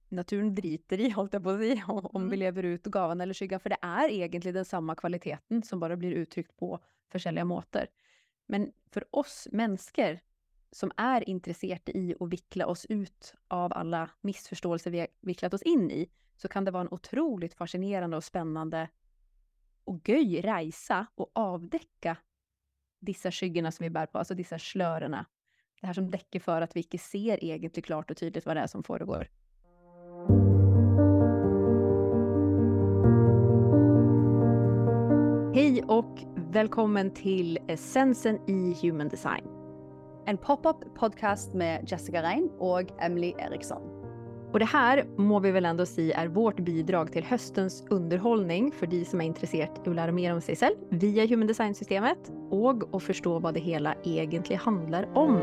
naturen driter i, hållt jag på att säga, om vi lever ut gavan eller skyggan. För det är egentligen den samma kvaliteten som bara blir uttryckt på försäljliga måter. Men för oss människor som är intresserade i att vickla oss ut av alla missförståelser vi har vicklat oss in i, så kan det vara en otroligt fascinerande och spännande och göj resa och avdäcka dessa skyggorna som vi bär på, alltså dessa slörerna. Det här som däcker för att vi inte ser egentligen klart och tydligt vad det är som föregår. Hej och välkommen till Essensen i Human Design. En pop-up podcast med Jessica Rein och Emily Eriksson. Och det här må vi väl ändå säga är vårt bidrag till höstens underhållning för de som är intresserade av att lära mer om sig själv via Human Design-systemet och att förstå vad det hela egentligen handlar om.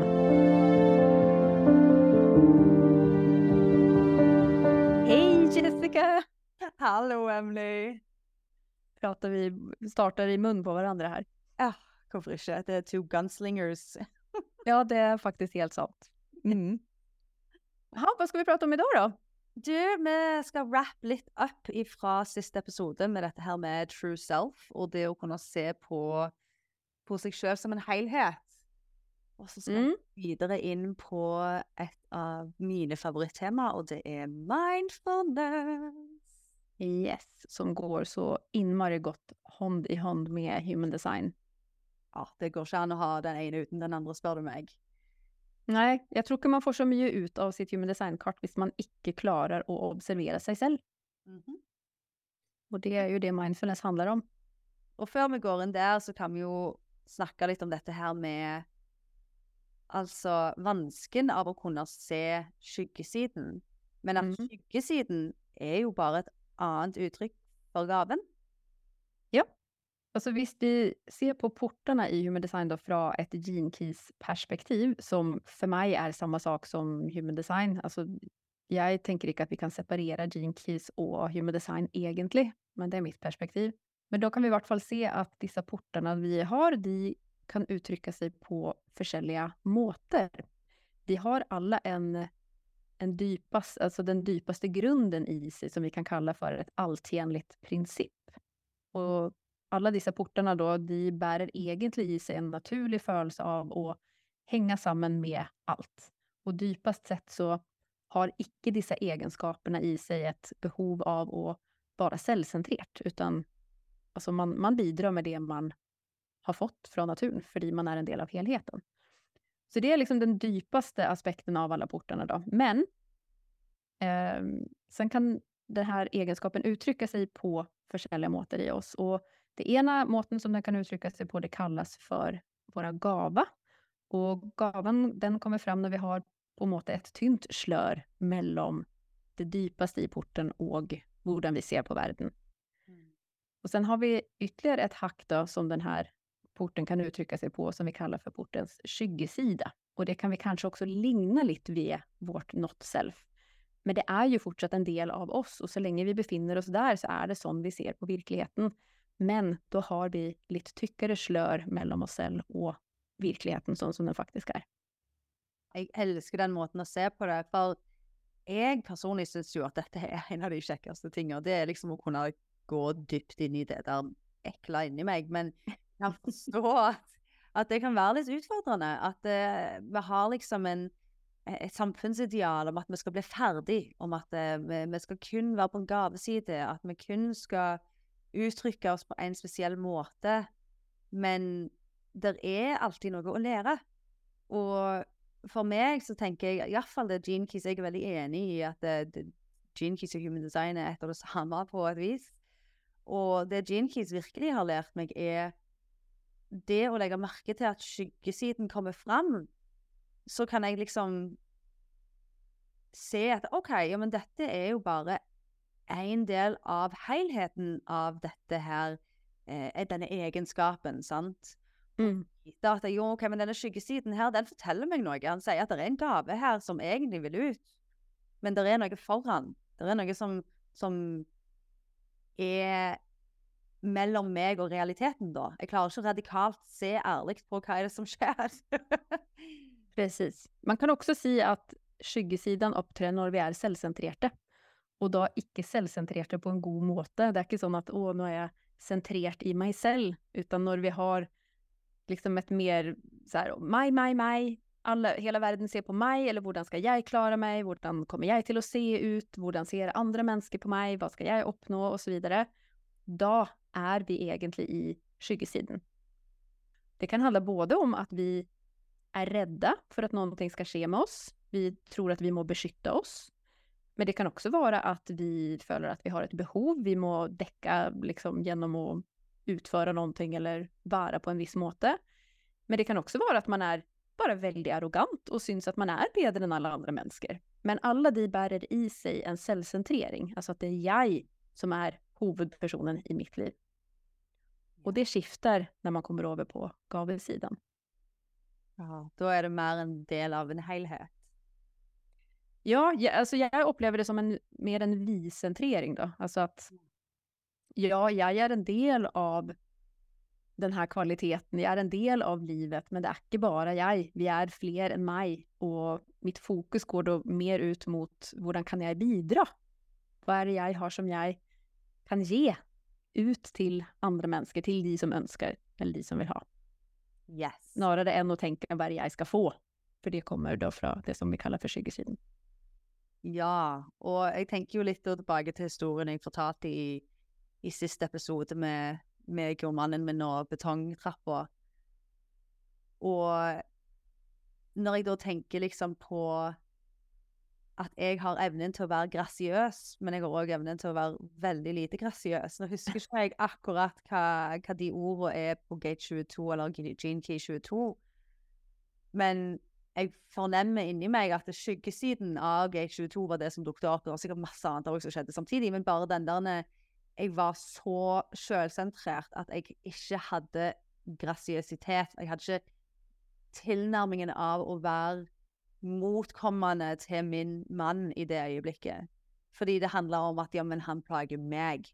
Hej Jessica! Hallå Emily! Startar i mun på varandra här. Ja, hvorfor ikke? Det är two gunslingers. Ja, det är faktiskt helt sant. Vad ska vi prata om idag då? Du, vi ska wrap lite upp ifra sista episode med dette her med true self, og det å kunne se på sig selv som en helhet. Og så skal vi videre inn på et av mine favorittema, og det er mindfulness. Yes, som går så inmari gott hånd i hånd med Human Design. Ja, det går ikke an å ha den ene uten den andre, spør du meg. Nej, jag tror att man får så mycket ut av sitt Human Design-kart hvis man inte klarar att observera sig själv. Och det är ju det mindfulness handlar om. Och før vi går inn der, så kan vi jo snakke litt om dette her med altså vansken av å kunne se skyggesiden. Men at skyggesiden er jo bare et annet uttrykk for gaven. Ja. Alltså hvis vi ser på portarna i Human Design då från ett Gene Keys perspektiv som för mig är samma sak som Human Design. Alltså jag tänker inte att vi kan separera Gene Keys och Human Design egentligen, men det är mitt perspektiv. Men då kan vi i vart fall se att dessa portarna vi har, de kan uttrycka sig på försäljliga måter. De har alla den djupaste grunden i sig som vi kan kalla för ett alltjänligt princip. Och alla dessa portarna då, de bärer egentligen i sig en naturlig følelse av att hänga samman med allt. Och djupast sett så har icke dessa egenskaperna i sig ett behov av att vara självcentrerat, utan alltså man bidrar med det man har fått från naturen, för man är en del av helheten. Så det är liksom den djupaste aspekten av alla portarna då. Men sen kan den här egenskapen uttrycka sig på försäljliga måter i oss. Och det ena måten som den kan uttrycka sig på, det kallas för våra gava. Och gavan, den kommer fram när vi har på måte ett tynt slör mellan det djupaste i porten och hur vi ser på världen. Och sen har vi ytterligare ett hack då, som den här porten kan uttrycka sig på, som vi kallar för portens skyggesida. Och det kan vi kanske också ligna lite vid vårt not self. Men det är ju fortsatt en del av oss, och så länge vi befinner oss där så är det sån vi ser på verkligheten. Men då har vi lite tyckare slör mellan oss själv och verkligheten sånn som den faktisk er. Jeg elsker den måten å se på det, for jeg personlig synes jo at dette er en av de kjekkeste tingene. Det er liksom å kunne gå dypt inn i det der ekla inni meg, men jeg forstår at det kan være litt utfordrende, at vi har liksom et samfunnsideal om at vi skal bli ferdig, om at vi skal kun være på en gaveside, at vi kun skal uttrykke oss på en spesiell måte, men det er alltid noe å lære. Og for meg så tenker jeg, i hvert fall det Gene Keys, jeg er veldig enig i at Gene Keys og Human Design er et av det samme på et vis. Og det Gene Keys virkelig har lært meg er det å legge merke til at skyggesiden kommer fram, så kan jeg liksom se at ok, ja, men dette er jo bare en del av helheten av dette her, denne egenskapen, sant? Da at jo, ok, men denne skyggesiden her, den forteller meg noe. Han sier at det er en gave her som egentlig vil ut, men det er noe foran. Det er noe som er mellom meg og realiteten da. Jeg klarer ikke radikalt se ærligt på hva er det som skjer. Precis. Man kan också säga att skyggesidan uppträder när vi är självcentrerade. og da ikke selvsentrerte på en god måte. Det ikke sånn at, nå er jeg sentrert i meg selv, utan når vi har liksom et mer så här, meg, hele verden ser på meg, eller hvordan skal jeg klare meg, hvordan kommer jeg til å se ut, hvordan ser andre mennesker på meg, hva skal jeg oppnå, og så videre. Da er vi egentlig i skyggesiden. Det kan handle både om at vi er redde for at noe skal skje med oss, vi tror at vi må beskytte oss, men det kan også være at vi føler at vi har et behov, vi må dekke liksom gjennom å utføre noe eller være på en viss måte. Men det kan også være at man er bare veldig arrogant og synes at man er bedre enn alle andre mennesker. Men alle de bærer i seg en selvsentrering, altså at det er jeg som er hovedpersonen i mitt liv. Og det skifter når man kommer over på gavesiden. Ja, da er det mer en del av en helhet. Ja, altså jeg opplever det som mer en vi-sentrering da. Altså at ja, jeg er en del av den her kvaliteten, jeg er en del av livet, men det er ikke bare jeg, vi er flere enn meg, og mitt fokus går da mer ut mot hvordan kan jeg bidra? Hva er det jeg har som jeg kan gi ut til andre mennesker, til de som ønsker, eller de som vil ha? Yes. Snarere enn å tenke hva er det jeg skal få, for det kommer da fra det som vi kaller for skyggesiden. Ja, og jeg tenker jo litt tilbake til historien jeg fortalte i siste episode med mannen min og betongtrappa. Og når jeg da tenker liksom på at jeg har evnen til å være grasiøs, men jeg har også evnen til å være veldig lite grasiøs. Nå husker ikke jeg akkurat hva de ordene er på Gate 22 eller Gene Key 22, men jeg fornemmer inni meg at skyggesiden av Gate 22 var det som dukket opp. Det var sikkert masse annet også som skjedde samtidig, men bare den der jeg var så selvsentrert at jeg ikke hadde grasiøsitet. Jeg hadde ikke tilnærmingen av å være motkommende til min mann i det øyeblikket. Fordi det handlet om at, ja, men han plager meg.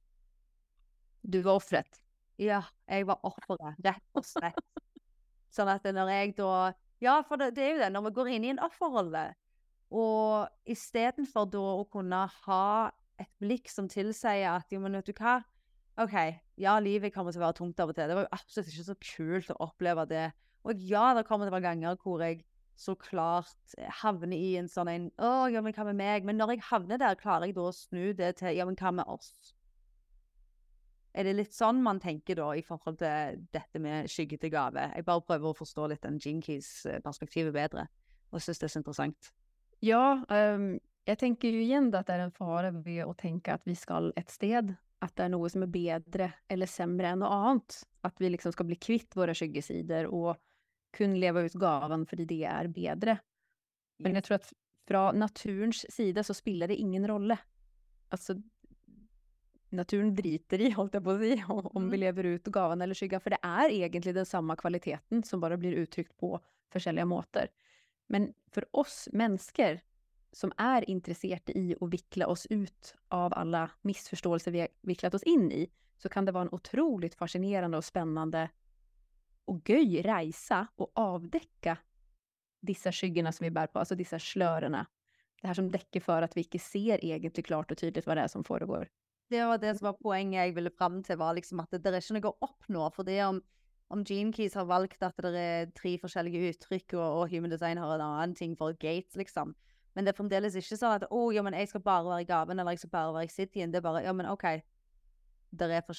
Du var offret. Ja, jeg var offeret, rett og slett. Sånn at når jeg da, ja, for det er jo det, når vi går inn i en offerrolle, og i stedet for da å kunne ha et blikk som tilsier at, jo, men vet du hva, ok, ja, livet kommer til å være tungt av og til, det var jo absolutt ikke så kult å oppleve det, og ja, det kommer til å være ganger hvor jeg så klart havner i en sånn ja, men hva med meg, men når jeg havner der, klarer jeg da å snu det til, ja, men hva med oss? Er det litt sånn man tenker da i forhold til dette med skygge til gave? Jeg bare prøver å forstå litt den Gene Keys perspektivet bedre, og synes det er så interessant. Ja, jeg tenker jo igjen at det er en fare ved å tenke at vi skal et sted, at det er noe som er bedre eller sämre enn noe annet. At vi liksom skal bli kvitt våre skyggesider og kun leve ut gaven fordi det er bedre. Men jeg tror at fra naturens side så spiller det ingen rolle. Altså, naturen driter i, holdt jeg på å si, om vi lever ut gaven eller skygga, for det er egentlig den samme kvaliteten som bare blir uttrykt på forskjellige måter. Men for oss mennesker som er interesserte i å vikle oss ut av alle missförståelser vi har viklet oss inn i, så kan det være en otroligt fascinerende og spennende og gøy reise å avdekke disse skyggene som vi bär på, altså disse slørene. Det her som dekker for at vi ikke ser egentlig klart og tydelig hva det er som foregår. Det var det som var poenget jeg ville frem til, var liksom at det er ikke noe å oppnå, for det om Gene Keys har valgt at det er 3 forskjellige uttrykk, og Human Design har en annen ting for Gates, liksom. Men det er fremdeles ikke sånn at, ja, men jeg skal bare være i gaven, eller jeg skal bare være i Cityen. Det er bare, ja, men ok, det er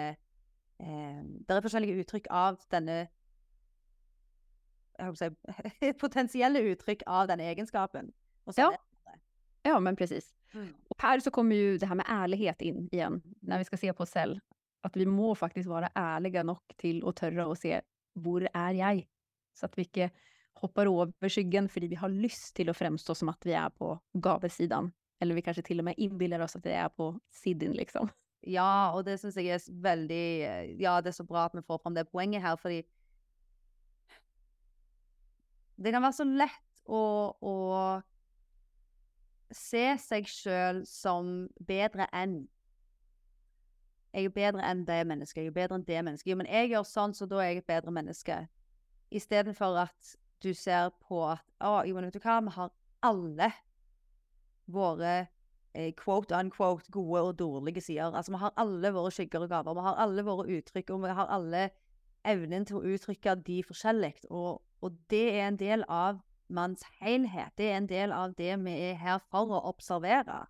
forskjellige uttrykk av denne, jeg håper å si, potensielle uttrykk av denne egenskapen. Og så Ja, men precis. Och här så kommer ju det här med ärlighet in igen, när vi ska se på oss selv. Att vi må faktisk være ærlige nok til å tørre å se, hvor er jeg? Så at vi ikke hopper over skyggen, fordi vi har lyst til å fremstå som at vi er på gavesidan. Eller vi kanskje til og med innbiller oss at vi er på siden, liksom. Ja, og det synes jeg er veldig, ja, det er så bra at vi får frem det poenget her, fordi det kan være så lett å se seg selv som bedre enn. Jeg er bedre enn det mennesket, jeg er bedre enn det mennesket. Jo, men jeg gjør sånn, så da er jeg et bedre menneske. I stedet for at du ser på at, jo, men vet du hva, vi har alle våre quote unquote gode og dårlige sider. Altså, vi har alle våre skygger og gaver, vi har alle våre uttrykk, og vi har alle evnen til å uttrykke de forskjellig. Og det er en del av manns helhet. Det er en del av det vi er her for å observere.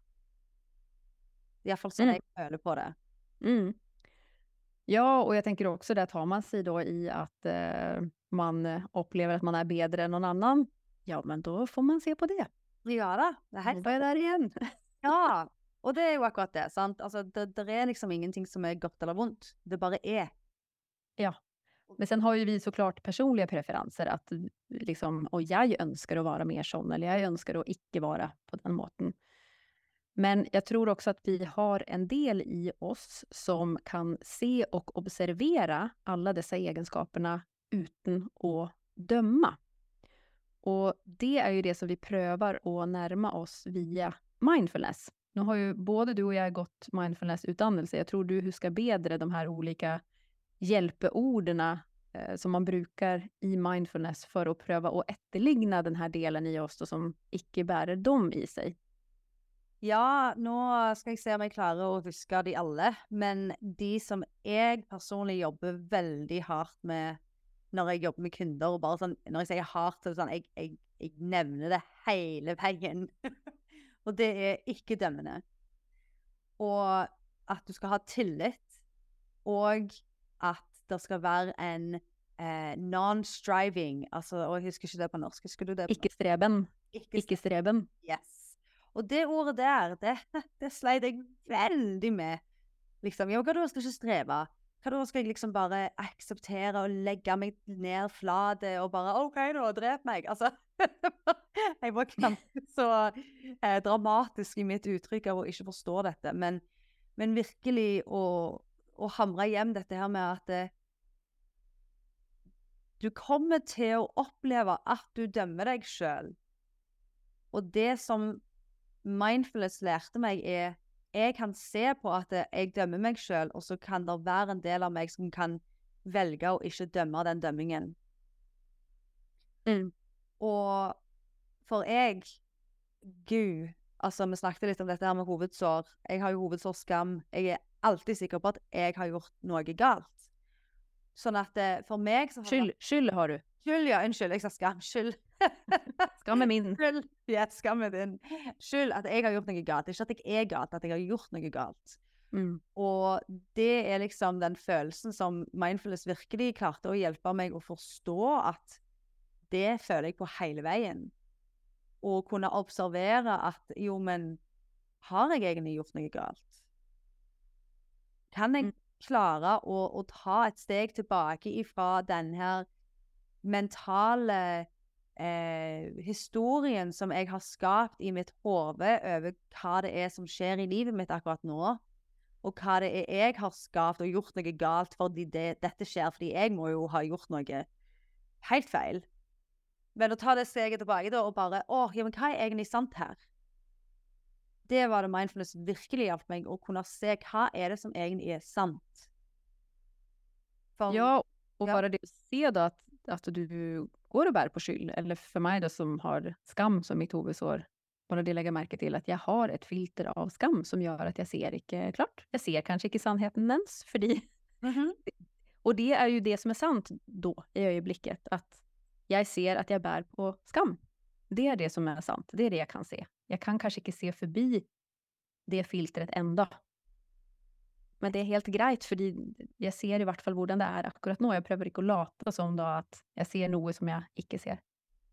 I hvert fall sånn jeg føler på det. Mm. Ja, och jag tänker också där tar man sig då i att man upplever att man är bättre än någon annan. Ja, men då får man se på det. Ja da, det er Då helt var jag där igen. Ja, og det er jo akkurat det, sant? Altså, det er liksom ingenting som er godt eller vondt. Det bare er. Ja. Men sen har ju vi såklart personliga preferenser att liksom, och jag önskar att vara mer sån, eller jag önskar att icke vara på den måten. Men jag tror också att vi har en del i oss som kan se och observera alla dessa egenskaperna utan att döma. Och det är ju det som vi prövar att närma oss via mindfulness. Nu har ju både du och jag gått mindfulness-utdannelse. Jag tror du huskar bedre de här olika hjälpeorden som man brukar i mindfulness för att pröva att efterligna den här delen i oss då, som icke bærer dem i sig. Ja, nå skal jeg se om jeg klarer å huske de alle, men de som jeg personlig jobber veldig hardt med når jeg jobber med kunder, og bare sånn, når jeg sier hardt, så er det sånn, jeg nevner det hele veien. Og det er ikke dømmende. Og at du skal ha tillit, og at det skal være en non-striving, altså, og jeg husker ikke det på norsk, husker du det på norsk? Ikke streben. Ikke streben. Yes. Og det ordet der, det sleit jeg veldig med. Liksom, hva da skal jeg ikke streve? Hva da skal jeg liksom bare akseptere og legge meg ned flate og bare, ok da, drep meg. Altså, jeg var kanskje så dramatisk i mitt uttrykk av å ikke forstå dette, men virkelig å hamre hjem dette her med at du kommer til å oppleve at du dømmer deg selv. Og det som mindfulness lærte meg jeg kan se på at jeg dømmer meg selv, og så kan det være en del av meg som kan velge å ikke dømme den dømmingen. Og for Gud, altså vi snakket litt om dette her med hovedsår. Jeg har jo hovedsårskam. Jeg er alltid sikker på at jeg har gjort noe galt. Sånn at for meg så har Skyld har du. Skyld, ja, unnskyld, jeg sa skam, skyld. Skam er min. Skyld, ja, skam er din. Skyld at jeg har gjort noe galt. Ikke at jeg er galt, at jeg har gjort noe galt. Og det er liksom den følelsen som mindfulness virkelig klarte å hjelpe meg å forstå, at det føler jeg på hele veien. Og kunne observere at, jo, men har jeg egentlig gjort noe galt? Kan jeg klare å ta et steg tilbake ifra den her mentale historien som jeg har skapt i mitt hode over hva det er som skjer i livet mitt akkurat nå, og hva det er jeg har skapt og gjort noe galt fordi dette skjer, fordi jeg må jo ha gjort noe helt feil. Men å ta det steget tilbake da, og bare, ja, men hva er egentlig sant her? Det var det mindfulness virkelig hjalp meg å kunne se hva er det som egentlig er sant. Ja, och bara det se då att du går och bär på skyld, eller för mig då som har skam som mitt huvudsår, bara det lägger märke till att jag har ett filter av skam som gör att jag ser inte klart. Jag ser kanske inte sannheten ens, för det. Och det är ju det som är sant då i ögonblicket, att jag ser att jag bär på skam. Det är det som är sant, det är det jag kan se. Jag kan kanske inte se förbi det filtret enda. Men det er helt greit, fordi jeg ser i hvert fall hvordan det er akkurat nå. Jeg prøver ikke å late som da at jeg ser noe som jeg ikke ser.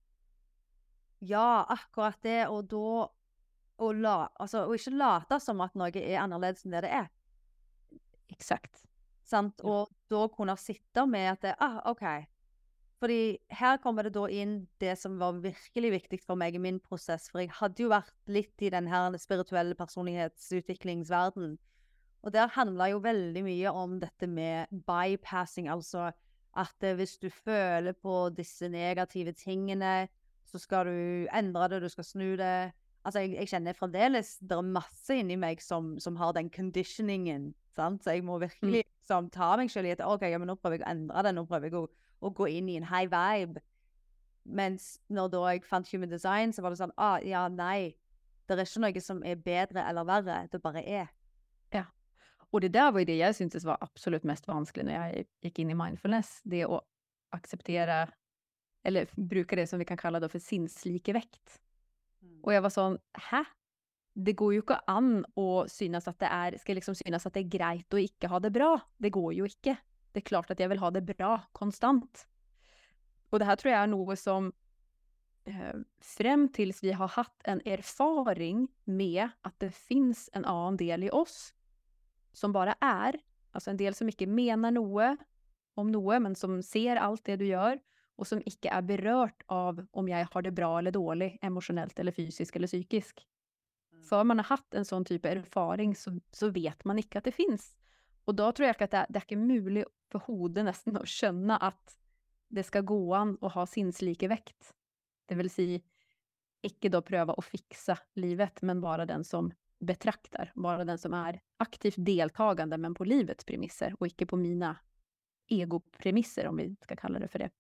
Ja, akkurat det, og da å ikke late som at noe er annerledes enn det det er. Exakt. Sant? Og da kunne sitte med at ok. Fordi her kommer det da inn det som var virkelig viktig for meg i min prosess, for jeg hadde jo vært litt i den her spirituelle personlighetsutviklingsverden. Og der handler jo veldig mye om dette med bypassing, altså at hvis du føler på disse negative tingene, så skal du endre det, du skal snu det. Altså jeg kjenner fremdeles, det er masse inni meg som har den conditioningen, sant? Så jeg må virkelig ta meg selv i at, ok, ja, men nå prøver jeg å endre det, nå prøver jeg å gå inn i en high vibe. Mens når da jeg fant Human Design, så var det sånn, ja, nei, Det ikke noe som bedre eller verre, det bare Ja. Och det där var ju det jag syntes var absolut mest vanskelig när jag gick in i mindfulness. Det att acceptera, eller bruka det som vi kan kalla då för sinnslikevekt. Og jeg var sånn, hæ? Det går jo ikke an å synes at skal liksom synes at det greit å ikke ha det bra. Det går jo ikke. Det klart at jeg vil ha det bra, konstant. Og det her tror jeg noe som frem tills vi har hatt en erfaring med at det finnes en annen del i oss som bare altså en del som ikke mener noe om noe, men som ser alt det du gjør, og som ikke berørt av om jeg har det bra eller dårlig, emosjonelt eller fysisk eller psykisk. Før man har hatt en sånn type erfaring, så vet man ikke at det finnes. Og da tror jeg ikke at det ikke mulig for hodet nesten å skjønne at det skal gå an å ha sinnslikevekt. Det vil si, ikke da prøve å fikse livet, men bare den som betrakter, bare den som aktivt deltagende, men på livets premisser, og ikke på mine egopremisser, om vi skal kalle det for det.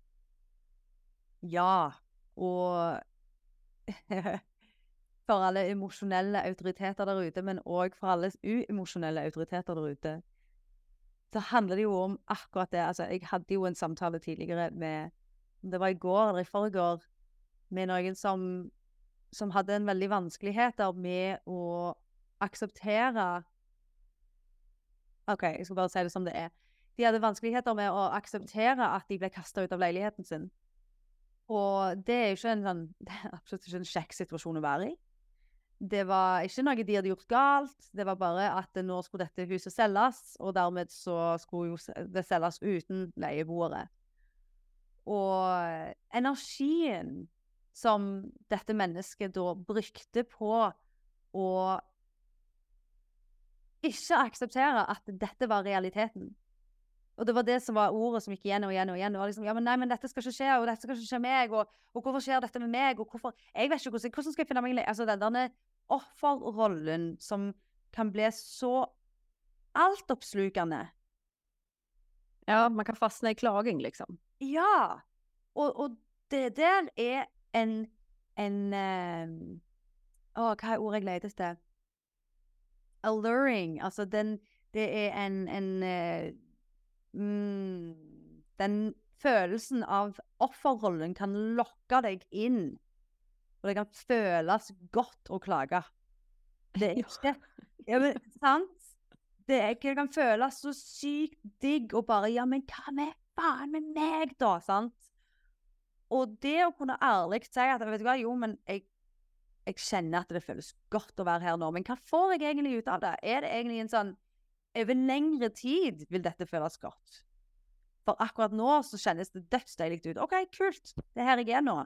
Ja, og for alle emosjonelle autoriteter der ute, men også for alle uemosjonelle autoriteter der ute, så handler det jo om akkurat det. Altså, jeg hadde jo en samtale tidligere med, det var i går eller i forgår, med noen som hadde en veldig vanskeligheter med å akseptere, ok, jeg skal bare si det som det de hadde vanskeligheter med å akseptere at de ble kastet ut av leiligheten sin. Og det jo ikke det absolutt ikke en kjekk situasjon å være i. Det var ikke noe de hadde gjort galt, det var bare at nå skulle dette huset selges, og dermed så skulle jo det selges uten leieboere. Og energien som dette mennesket da brukte på å ikke akseptere at dette var realiteten. Og det var det som var ordet som gikk igjen og igjen og igjen. Og liksom, ja, men nei, men dette skal ikke skje, og dette skal ikke skje meg, og hvorfor skjer dette med meg, og hvorfor, jeg vet ikke hvordan skal jeg finne meg, altså denne offerrollen som kan bli så altoppslukende. Ja, man kan fastne i klaging, liksom. Ja, og det der hva ordet jeg leter etter? Alluring, altså det den følelsen av offerrollen kan lokke deg inn, og det kan føles godt å klage. Det ikke, ja, men sant? Det kan føles så sykt digg og bare, ja, men hva med faen med meg da, sant? Og det å kunne ærlig si at, vet du hva, jo, men jeg kjenner at det føles godt å være her nå, men hva får jeg egentlig ut av det? Det egentlig en sånn, over lengre tid vil dette føles godt? For akkurat nå så kjennes det dødsdeilig ut. Ok, kult, det her jeg nå.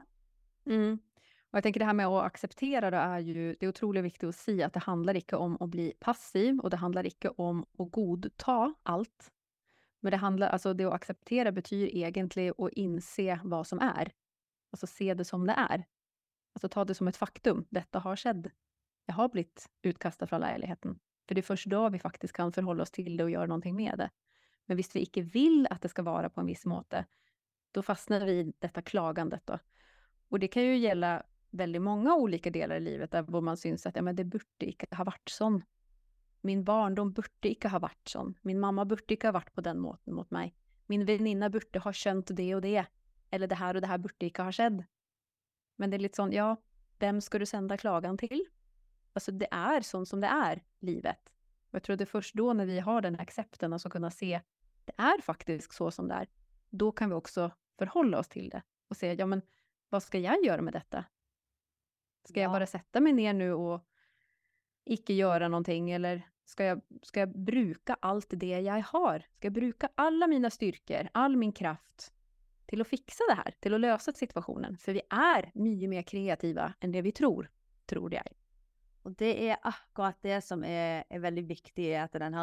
Og jeg tenker det her med å akseptere det det utrolig viktig å si at det handler ikke om å bli passiv, og det handler ikke om å godta alt. Men det handler, altså det å akseptere betyr egentlig å innse hva som altså se det som det altså ta det som et faktum, dette har skjedd. Jeg har blitt utkastet fra leiligheten. For det først da vi faktisk kan forholde oss til det og gjøre noe med det. Men hvis vi ikke vil at det skal være på en viss måte, da fastner vi i dette klagandet da. Og det kan jo gjelde veldig mange olika deler i livet der hvor man synes at ja, men det burde ikke ha vært sånn. Min barndom burde ikke ha vært sånn. Min mamma burde ikke ha vært på den måten mot meg. Min venninne burde ha skjønt det og det. Eller det her og det her burde ikke ha skjedd. Men det litt sånn, ja, hvem skal du sende klagan til? Altså det sånn som det livet. Og jeg tror det først da når vi har den aksepten, altså kunne se, det faktisk så som det da kan vi også forholde oss til det. Og se, ja men, hva skal jeg gjøre med dette? Skal jeg bare sette meg ned nå og ikke gjøre noe, eller skal jeg bruke alt det jeg har? Skal jeg bruke alle mine styrker, all min kraft til å fikse det her, til å løse situasjonen? For vi mye mer kreative enn det vi tror jeg. Og det akkurat det som veldig viktig, at den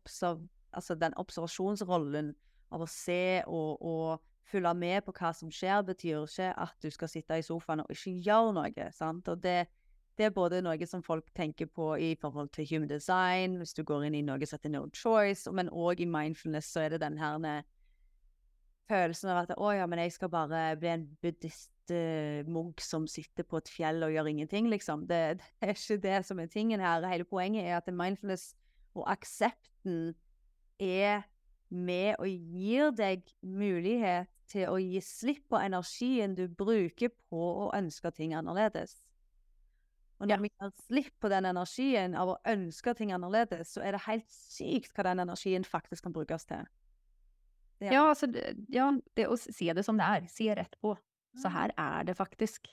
observasjonsrollen av å se og følge med på hva som skjer, betyr ikke at du skal sitte i sofaen og ikke gjøre noe, sant? Og det både noe som folk tenker på i forhold til human design, hvis du går inn i noe som heter no choice, men også i mindfulness så det den her følelsen av at ja, men jeg skal bare bli en buddhist-munk som sitter på et fjell og gjør ingenting, liksom. Det er ikke det som er tingen her. Hele poenget er at mindfulness og aksepten er med og gir deg mulighet til å gi slipp på energien du bruker på å ønske ting annerledes. Og når vi gir slipp på den energien av å ønske ting annerledes, så er det helt sykt hva den energien faktisk kan brukes til. Ja, altså, det å se det som det er. Se rett på. Så her er det faktisk.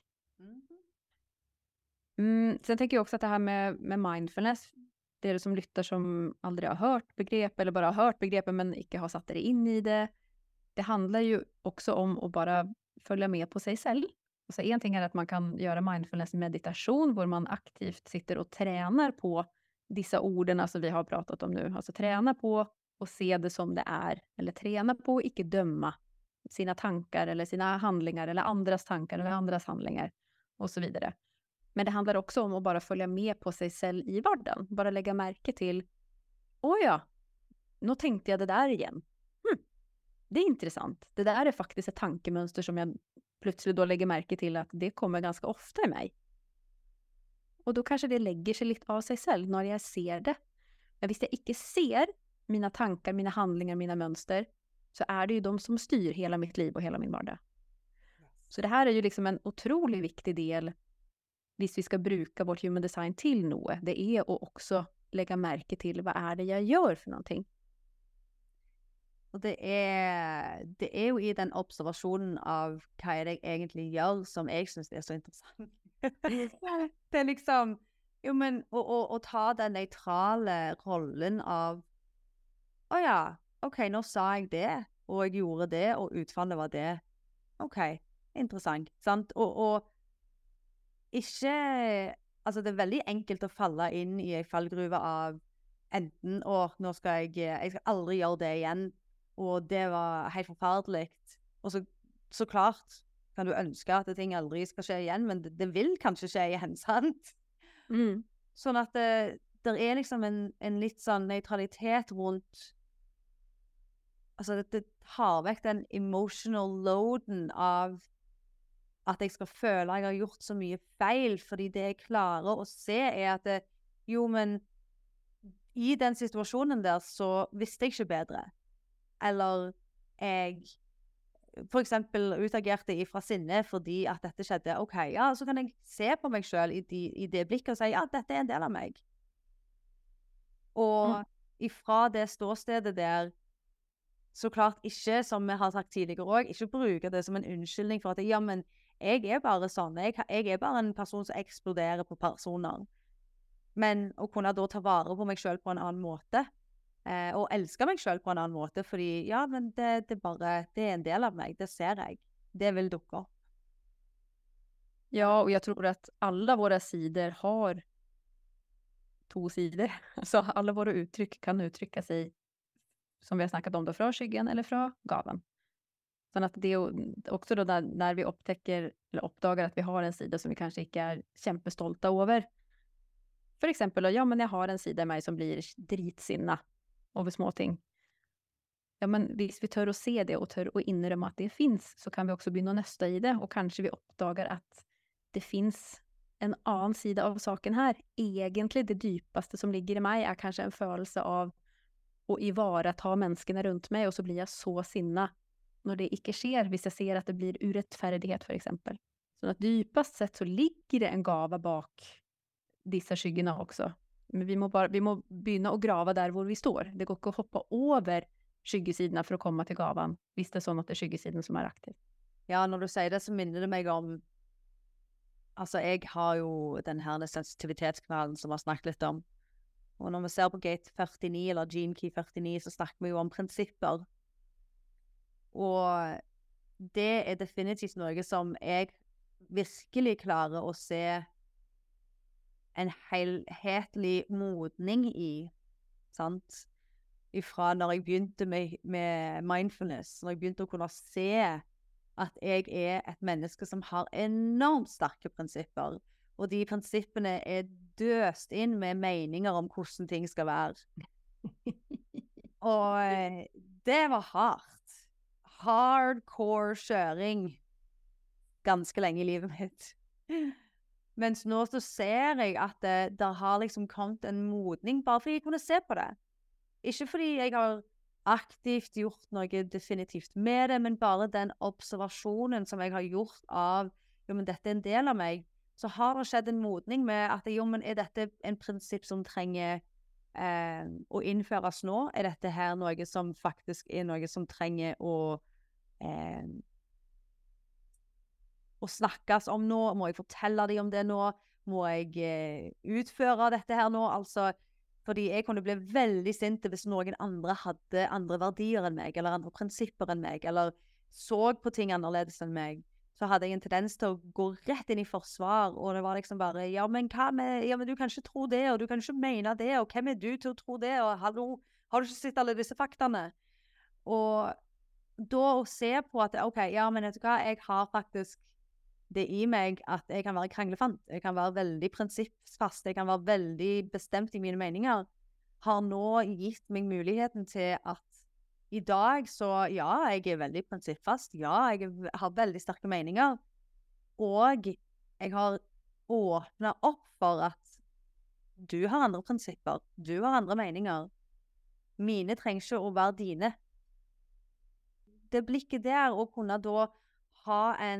Så jeg tenker jo også at det her med mindfulness, dere som lytter som aldri har hørt begrepet, eller bare har hørt begrepet, men ikke har satt dere inn i det. Det handler jo også om å bare følge med på seg selv. Altså, en ting er at man kan gjøre mindfulness-meditasjon, hvor man aktivt sitter og trener på disse ordene som vi har pratet om nå. Altså trener på å se det som det er, eller trener på å ikke dømme sine tanker, eller sine handlinger, eller andres tanker, eller andres handlinger, og så videre. Men det handler også om å bare følge med på seg selv i hverdagen. Bare legge merke til, ja, nå tenkte jeg det der igjen. Det er interessant. Det der er faktisk et tankemønster som jeg plutselig da legger merke til at det kommer ganske ofte i meg. Og da kanskje det legger seg litt av seg selv når jeg ser det. Men hvis jeg ikke ser mine tanker, mine handlinger, mine mønster, så er det jo de som styr hele mitt liv og hele min hverdag. Så det her er jo liksom en utrolig viktig del hvis vi skal bruke vårt human design til noe. Det er å også legge merke til hva er det jeg gjør for noe. Og det er jo i den observasjonen av hva er det jeg egentlig gjør som jeg synes det er så interessant. Det er liksom, jo, men å ta den neutrale rollen av, ja, ok, nå sa jeg det, og jeg gjorde det, og utfallet var det. Ok, interessant, sant? Og ikke, altså det er veldig enkelt å falle inn i en fallgruve av enten, nå skal jeg skal aldri gjøre det igjen, og det var helt forferdelig. Og så klart kan du ønske at ting aldri skal skje igjen, men det vil kanskje skje igjen, sant? Sånn at det er liksom en litt sånn neutralitet rundt, altså det har vekk den emotional loaden av at jeg skal føle at jeg har gjort så mye feil, fordi det jeg klarer å se er at jo, men i den situasjonen der så visste jeg ikke bedre. Eller jeg for eksempel utagerte ifra sinne fordi at dette skjedde. Ok, ja, så kan jeg se på meg selv i det blikket og si, ja, dette er en del av meg. Og ifra det ståstedet der, så klart ikke, som vi har sagt tidligere også, ikke bruke det som en unnskyldning for at, ja, men jeg er bare sånn, jeg er bare en person som eksploderer på personer. Men å kunne da ta vare på meg selv på en annen måte, og elske meg selv på en annen måte, fordi ja, men det er en del av meg, det ser jeg. Det vil dukke opp. Ja, og jeg tror at alle våre sider har 2 sider. Så alle våre uttrykk kan uttrykke seg, som vi har snakket om, fra skyggen eller fra gaven. Sånn at det er jo også da når vi oppdager at vi har en side som vi kanskje ikke er kjempestolte over. For eksempel, ja, men jeg har en side av meg som blir dritsinna over små ting. Ja, men hvis vi tør å se det og tør å innrømme at det finns, så kan vi også begynne å nøste i det, og kanskje vi oppdager at det finns en annen side av saken her. Egentlig det dypeste som ligger i meg er kanskje en følelse av å ivareta menneskene rundt meg, og så blir jeg så sinna når det ikke skjer, hvis jeg ser at det blir urettferdighet for eksempel. Så at dypast sett så ligger det en gave bak disse skyggene også. Men vi må begynne å grave der hvor vi står. Det går ikke å hoppe over skyggesidene for å komme til gaven, hvis det er sånn at det er skyggesiden som er aktiv. Ja, når du sier det, så minner det meg om, altså jeg har jo den her sensitivitetsknallen som vi har snakket litt om. Og når vi ser på Gate 49, eller Gene Key 49, så snakker vi jo om prinsipper. Og det er definitivt noe som jeg virkelig klarer å se en helhetlig modning i, sant? Ifra når jeg begynte med mindfulness, når jeg begynte å kunne se at jeg er et menneske som har enormt sterke prinsipper, og de prinsippene er døst inn med meninger om hvordan ting skal være. Og det var hardcore kjøring ganske lenge i livet mitt. Mens nå så ser jeg at det har liksom kommet en modning, bare fordi jeg kunne se på det. Ikke fordi jeg har aktivt gjort noe definitivt med det, men bare den observasjonen som jeg har gjort av, jo, men dette er en del av meg, så har det skjedd en modning med at, jo, men er dette en prinsipp som trenger å innføres nå? Er dette her noe som faktisk er noe som trenger å snakkes om nå? Må jeg fortelle dem om det nå? Må jeg utføre dette her nå? Altså, fordi jeg kunne bli veldig sint hvis noen andre hadde andre verdier enn meg, eller andre prinsipper enn meg, eller så på ting annerledes enn meg. Så hadde jeg en tendens til å gå rett inn i forsvar, og det var liksom bare, ja, men du kan ikke tro det, og du kan ikke mene det, og hvem er du til å tro det, og hallo, har du ikke sett alle disse faktene? Og da å se på at, ok, ja, men vet du hva, jeg har faktisk det i meg at jeg kan være kranglefant, jeg kan være veldig prinsippfast, jeg kan være veldig bestemt i mine meninger, har nå gitt meg muligheten til at i dag så, ja, jeg er veldig prinsippfast, ja, jeg har veldig sterke meninger, og jeg har åpnet opp for at du har andre prinsipper, du har andre meninger, mine trenger ikke å være dine. Det blikket der, å kunne da ha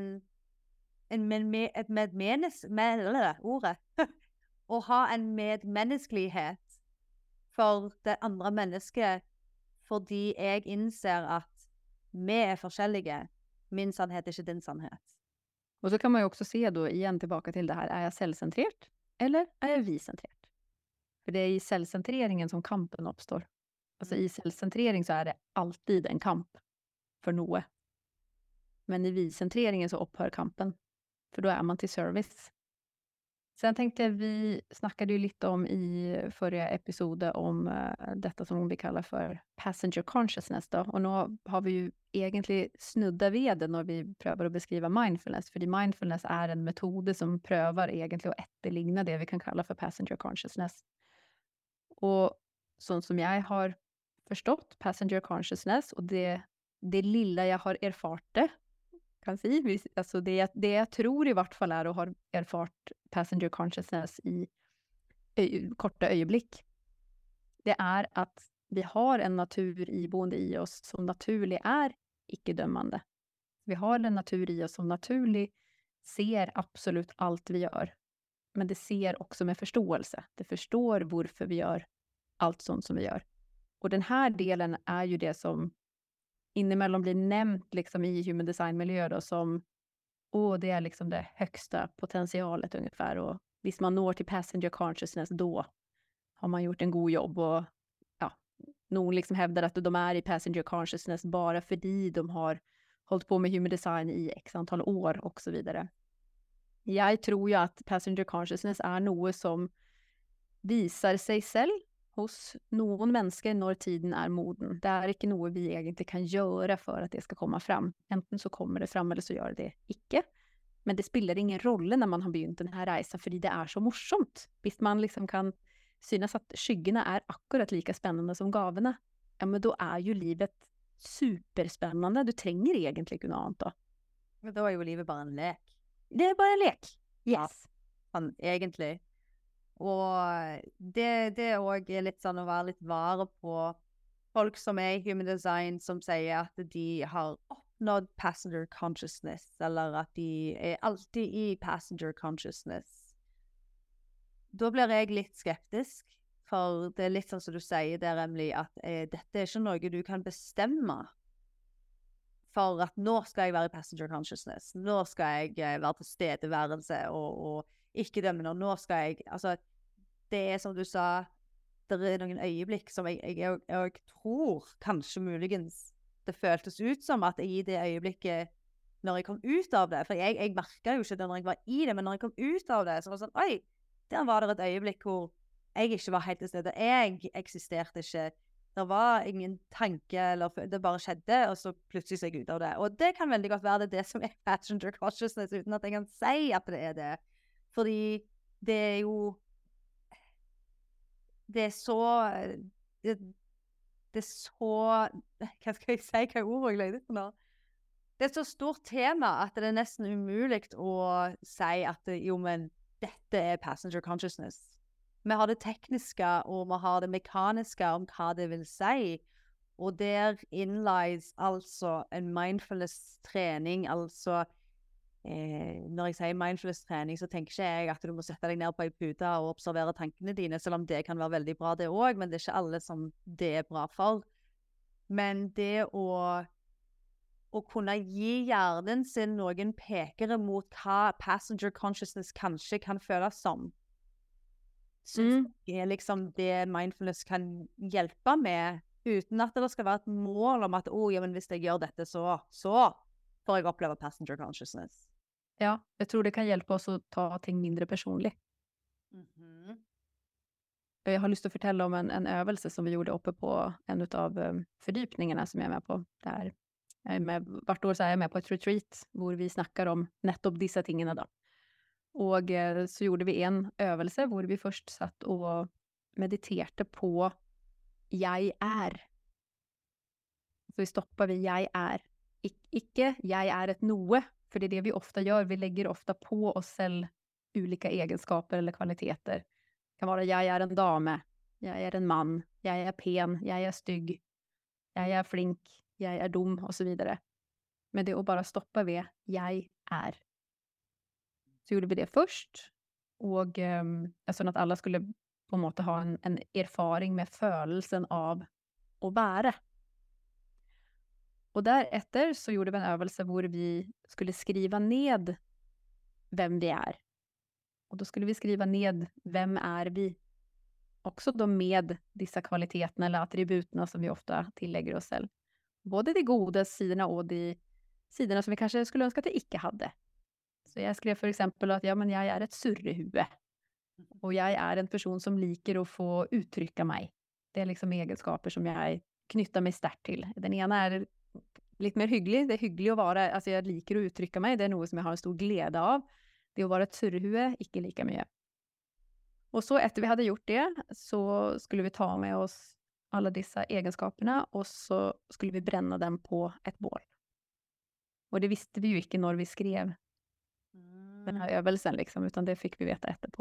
å ha en medmenneskelighet for det andre mennesket, fordi jeg innser at vi er forskjellige. Min sannhet er ikke din sannhet. Och så kan man ju också se då igen tillbaka till det här, är jag självcentrert eller är jag vi-centrert? För det är i självcentreringen som kampen uppstår. Alltså i självcentrering så är det alltid en kamp för något. Men i vi-centreringen så upphör kampen. För då är man till service. Sen tänkte jag, vi snackade ju lite om i förra episoden om detta som vi kallar för passenger consciousness då. Och nu har vi ju egentligen snuddat vid det när vi prövar att beskriva mindfulness. För mindfulness är en metod som prövar egentligen att efterligna det vi kan kalla för passenger consciousness. Och sånt som jag har förstått passenger consciousness och det lilla jag har erfart det, kan si, alltså det jag tror i vart fall är och har erfart passenger consciousness i korta ögonblick. Det är att vi har en natur iboende i oss som naturlig är icke-dömande. Vi har en natur i oss som naturlig ser absolut allt vi gör. Men det ser också med förståelse. Det förstår varför vi gör allt sånt som vi gör. Och den här delen är ju det som inemellan blir nämnt liksom i human design-miljö då, som det är liksom det högsta potentialet ungefär. Och hvis man når till passenger consciousness, då har man gjort en god jobb. Och ja, någon liksom hävdar att de är i passenger consciousness bara för de har hållit på med human design i x antal år och så vidare. Jag tror ju att passenger consciousness är något som visar sig själv hos noen mennesker når tiden er moden. Det er ikke noe vi egentlig kan gjøre for at det skal komme fram. Enten så kommer det fram, eller så gjør det ikke. Men det spiller ingen rolle når man har begynt denne reisen, fordi det er så morsomt. Hvis man liksom kan synes at skyggene er akkurat like spennende som gavene, ja, men da er jo livet superspennende. Du trenger egentlig ikke noe annet da. Men da er jo livet bare en lek. Det er bare en lek. Yes. Ja, egentlig. Og det er også litt sånn å være litt vare på folk som er i human design, som sier at de har oppnådd passenger consciousness, eller at de er alltid i passenger consciousness. Da blir jeg litt skeptisk, for det er litt sånn som du sier der, Emily, at dette er ikke noe du kan bestemme for at nå skal jeg være i passenger consciousness, nå skal jeg være til stedeværelse og ikke dømme når nå skal jeg, altså, det er som du sa, det er noen øyeblikk som jeg tror kanskje muligens det føltes ut som at i det øyeblikket når jeg kom ut av det, for jeg merket jo ikke det når jeg var i det, men når jeg kom ut av det, så var det sånn, oi, der var det et øyeblikk hvor jeg ikke var helt til stede, jeg eksisterte ikke, det var ingen tanke, eller det bare skjedde, og så plutselig så jeg ut av det, og det kan veldig godt være det som er passenger consciousness, uten at jeg kan si at det er det. Fordi det er jo det er så hva skal jeg si, hva ord jeg leter for nå? Det så stort tema at det nesten umulig å si at jo, men dette passenger consciousness. Vi har det tekniske, og vi har det mekaniske om hva det vil si. Og der innlies altså en mindfulness-trening, altså når jeg sier mindfulness-trening, så tenker ikke jeg at du må sette deg ned på en pute og observere tankene dine, selv om det kan være veldig bra det også, men det er ikke alle som det er bra for. Men det å kunne gi hjernen sin noen pekere mot hva passenger consciousness kanskje kan føles som, synes jeg liksom det mindfulness kan hjelpe med, uten at det skal være et mål om at, ja, men hvis jeg gjør dette, så får jeg oppleve passenger consciousness. Ja, jeg tror det kan hjelpe oss å ta ting mindre personlig. Jeg har lyst til å fortelle om en øvelse som vi gjorde oppe på en av fordypningene som jeg er med på. Hvert år så er jeg med på et retreat, hvor vi snakker om nettopp disse tingene da. Og så gjorde vi en øvelse hvor vi først satt og mediterte på jeg er. Så vi stoppet ved jeg er. Ikke jeg er et noe, for det er det vi ofte gjør. Vi legger ofte på oss selv ulike egenskaper eller kvaliteter. Det kan være jeg er en dame, jeg er en mann, jeg er pen, jeg er stygg, jeg er flink, jeg er dum, og så videre. Men det å bare stoppe ved jeg er. Så gjorde vi det først, og sånn at alle skulle på en måte ha en erfaring med følelsen av å være. Og deretter så gjorde vi en øvelse hvor vi skulle skrive ned hvem vi er. Og da skulle vi skrive ned hvem er vi. Også da med disse kvalitetene eller attributene som vi ofte tillegger oss selv. Både de gode sidene og de sidene som vi kanskje skulle ønske at vi ikke hadde. Så jeg skrev for eksempel at ja, men jeg er et surrehue. Og jeg er en person som liker å få uttrykke meg. Det er liksom egenskaper som jeg knytter meg sterkt til. Den ene er litt mer hyggelig. Det er hyggelig å være, altså jeg liker å uttrykke meg. Det er noe som jeg har en stor glede av. Det å være et surrehue, ikke like mye. Og så etter vi hadde gjort det, så skulle vi ta med oss alle disse egenskapene, og så skulle vi brenne dem på et bål. Og det visste vi jo ikke når vi skrev denne øvelsen, liksom, utan det fikk vi vite etterpå.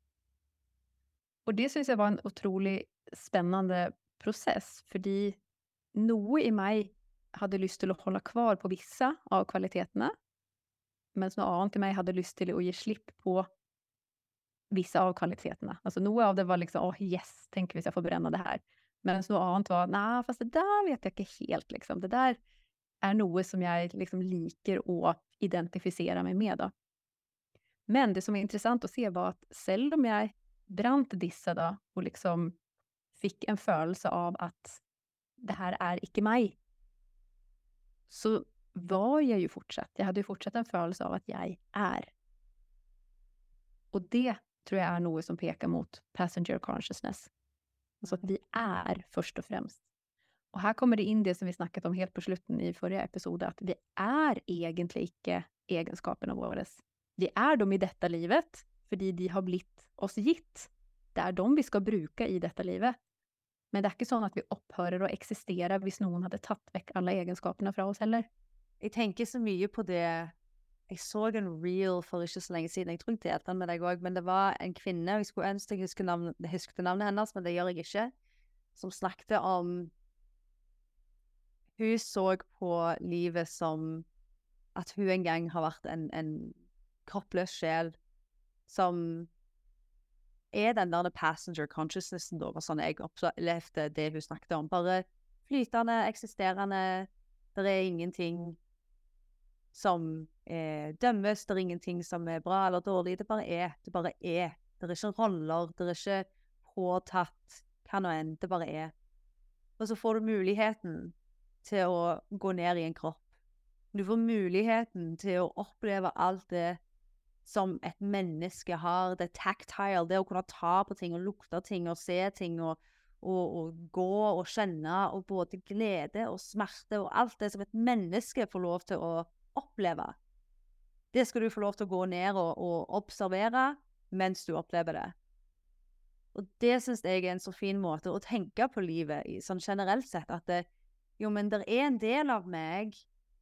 Og det synes jeg var en utrolig spennende prosess, fordi noe i meg hadde lyst til å holde kvar på visse av kvalitetene, mens noe annet i meg hadde lyst til å gi slipp på visse av kvalitetene. Altså noe av det var liksom, yes, tenk hvis jeg får brenne det her. Mens noe annet var, nei, fast det der vet jeg ikke helt, liksom. Det der er noe som jeg liksom liker å identifisere meg med da. Men det som er interessant å se var at selv om jeg brant disse da, og liksom fikk en følelse av at det her er ikke meg, så var jeg jo fortsatt. Jeg hadde jo fortsatt en følelse av at jeg er. Og det tror jeg er noe som peker mot passenger consciousness. Altså at vi er først og fremst. Og her kommer det inn det som vi snakket om helt på slutten i forrige episode, at vi er egentlig ikke egenskapene våre. Vi er dem i dette livet, fordi de har blitt oss gitt. Det er dem vi skal bruke i dette livet. Men det er ikke sånn at vi opphører å eksistere hvis noen hadde tatt vekk alle egenskapene fra oss heller. Jeg tenker så mye på det. Jeg så en reel for ikke så lenge siden. Jeg tror jeg delte den med deg også, men det var en kvinne, jeg skulle ønske jeg huskte navnet hennes, men det gjør jeg ikke, som snakket om hun så på livet som at hun en gang har vært en kroppløs sjel som er den der passenger consciousnessen da, sånn jeg opplevde det hun snakket om. Bare flytende, eksisterende, det er ingenting som dømmes, det er ingenting som er bra eller dårlig, det bare er. Det er ikke roller, det er ikke påtatt, hva nå enn, det bare er. Og så får du muligheten til å gå ned i en kropp. Du får muligheten til å oppleve alt det som et menneske har, det tactile, det å kunne ta på ting og lukte ting og se ting og gå og kjenne og både glede og smerte og alt det som et menneske får lov til å oppleve. Det skal du få lov til å gå ned og observere mens du opplever det. Og det synes jeg er en så fin måte å tenke på livet i, sånn generelt sett, at det, jo, men det er en del av meg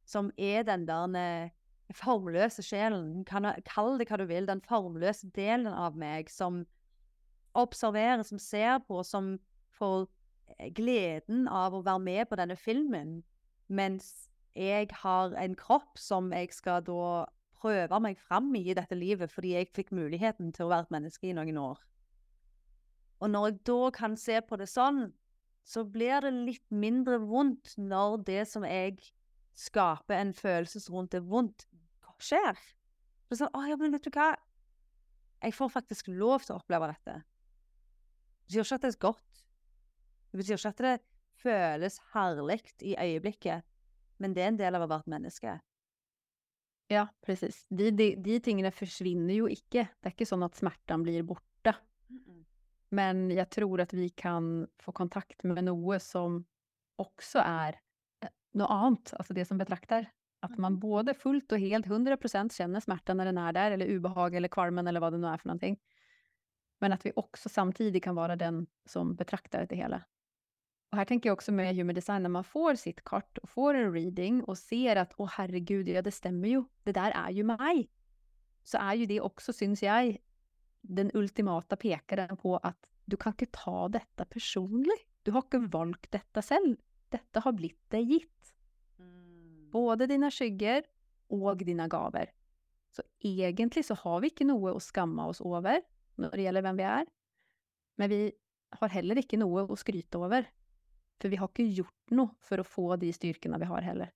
som den der formløse sjelen, kall det hva du vil, den formløse delen av meg, som observerer, som ser på, som får gleden av å være med på denne filmen, mens jeg har en kropp som jeg skal da prøve meg frem i dette livet, fordi jeg fikk muligheten til å være et menneske i noen år. Og når jeg da kan se på det sånn, så blir det litt mindre vondt når det som jeg skaper en følelse rundt det vondt, skjer. Så det er sånn, ja, men vet du hva? Jeg får faktisk lov til å oppleve dette. Det betyr ikke at det er godt. Det betyr ikke at det føles herlig i øyeblikket, men det er en del av å være et menneske. Ja, precis. De tingene forsvinner jo ikke. Det er ikke sånn at smerten blir borte. Men jeg tror at vi kan få kontakt med noe som også noe annet, altså det som betrakter. At man både fullt og helt 100% kjenner smerten når den der, eller ubehag, eller kvalmen, eller hva det nå for noe. Men at vi også samtidig kan være den som betrakter det hele. Og her tenker jeg også med human design, når man får sitt kart og får en reading og ser at, herregud, ja, det stemmer jo, det der jo meg, så jo det også, synes jeg, den ultimata pekeren på at du kan ikke ta dette personlig. Du har ikke valgt dette selv. Dette har blitt deg gitt. Både dine skygger og dine gaver. Så egentlig så har vi ikke noe å skamme oss over når det gjelder hvem vi men vi har heller ikke noe å skryte over. For vi har ikke gjort noe for å få de styrkene vi har heller.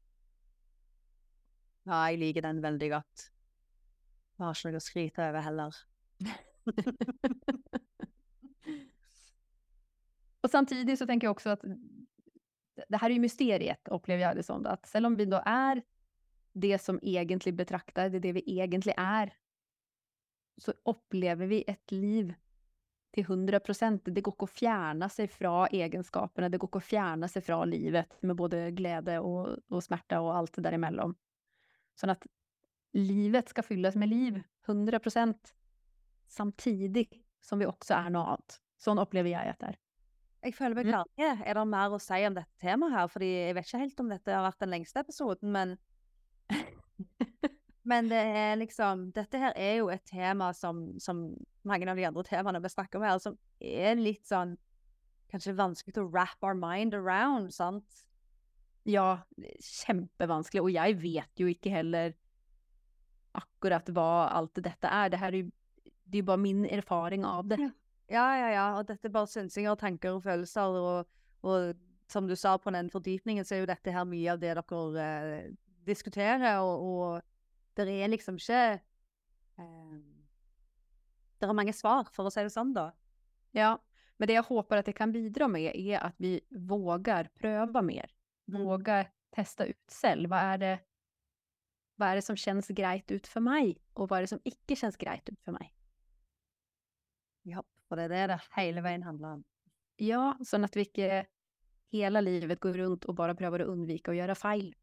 Ja, jeg liker den veldig godt. Jeg har ikke noe å skryte over heller. Og samtidig så tenker jeg også at det her jo mysteriet, opplever jeg det sånn, at selv om vi da det som egentlig betrakter, det vi egentlig så opplever vi et liv til 100%. Det går ikke å fjerne seg fra egenskapene, det går ikke å fjerne seg fra livet med både glede og smerte og alt det derimellom. Sånn at livet skal fylles med liv, 100%, samtidig som vi også noe annet. Sånn opplever jeg at det Jeg føler meg klar. Det mer å si om dette temaet her? Fordi jeg vet ikke helt om dette har vært den lengste episoden, men men det liksom, dette her jo et tema som mange av de andre temaene vi snakker om her, som litt sånn, kanskje vanskelig å wrap our mind around, sant? Ja, kjempevanskelig, og jeg vet jo ikke heller akkurat hva alt dette det her det bare min erfaring av det. Ja, og dette bare synsinger, tanker og følelser, og som du sa på den fordypningen, så jo dette her mye av det dere diskuterer, og det liksom ikke det mange svar, for å si det sånn da. Ja, men det jeg håper at det kan bidra med at vi vågar prøve mer. Vågar testa ut selv. Hva det som kjennes greit ut for meg, og hva det som ikke kjennes greit ut for meg. Ja, for det det hele veien handler om. Ja, sånn at vi ikke hele livet går rundt og bare prøver å unnvike å gjøre feil.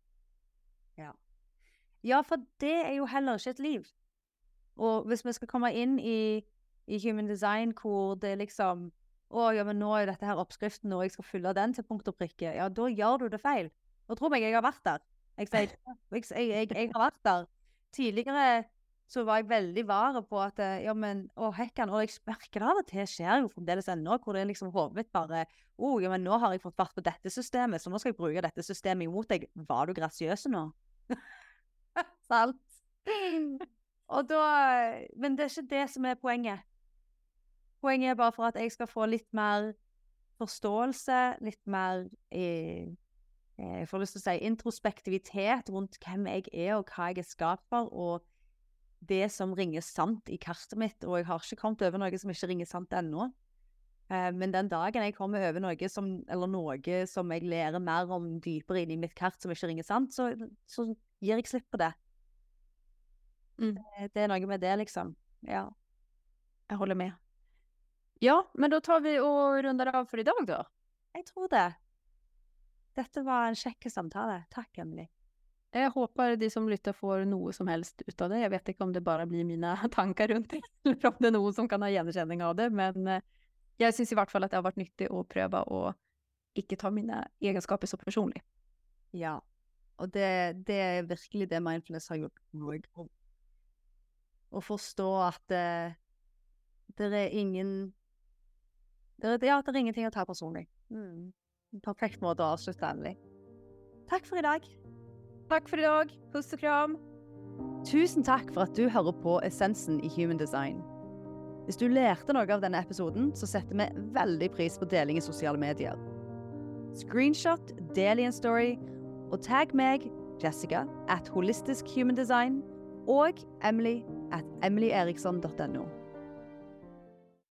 Ja, for det jo heller ikke et liv. Og hvis vi skal komme inn i human design, hvor det liksom, ja, men nå dette her oppskriften, og jeg skal fylle den til punkt og prikke, ja, da gjør du det feil. Og tro meg, jeg har vært der. Jeg har vært der. Tidligere så var jeg veldig vare på at, ja, men, hekkan, og jeg merker det av og til skjer jo fremdeles ennå, hvor det liksom hovedet mitt bare, ja, men nå har jeg fått vært på dette systemet, så nå skal jeg bruke dette systemet imot deg. Var du grasiøse nå? Sant? Og da, men det ikke det som poenget. Poenget bare for at jeg skal få litt mer forståelse, litt mer, jeg får lyst til å si, introspektivitet rundt hvem jeg og hva jeg skapt for, og det som ringer sant i kartet mitt, og jeg har ikke kommet over noe som ikke ringer sant ennå. Men den dagen jeg kommer over noe som jeg lærer mer om dypere inn i mitt kart som ikke ringer sant, så gir jeg slipp på det. Det noe med det, liksom. Ja. Jeg holder med. Ja, men da tar vi og runder av for i dag, da. Jeg tror det. Dette var en kjekk samtale. Takk, Emily. Jeg håper de som lytter får noe som helst ut av det. Jeg vet ikke om det bare blir mine tanker rundt det, eller om det noen som kan ha gjenkjenning av det, men jeg synes i hvert fall at det har vært nyttig å prøve å ikke ta mine egenskaper så personlig. Ja, Og det er virkelig det mindfulness har gjort meg. Å forstå at det er ingen det er ingenting å ta personlig. En perfekt måte å avslutte endelig. Takk for i dag. Takk for i dag. Puss og kram. Tusen takk for at du hører på essensen i Human Design. Hvis du lærte noe av denne episoden, så setter vi veldig pris på deling i sosiale medier. Screenshot, del i en story, og tagg meg, Jessica, @holistischhumandesign, og Emily @emilyeriksson.no.